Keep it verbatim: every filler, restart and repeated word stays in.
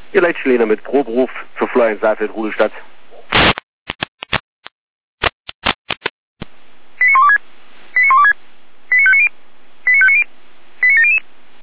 Ihr Leitschläner mit Proberuf für Florian Saalfeld, Rudelstadt.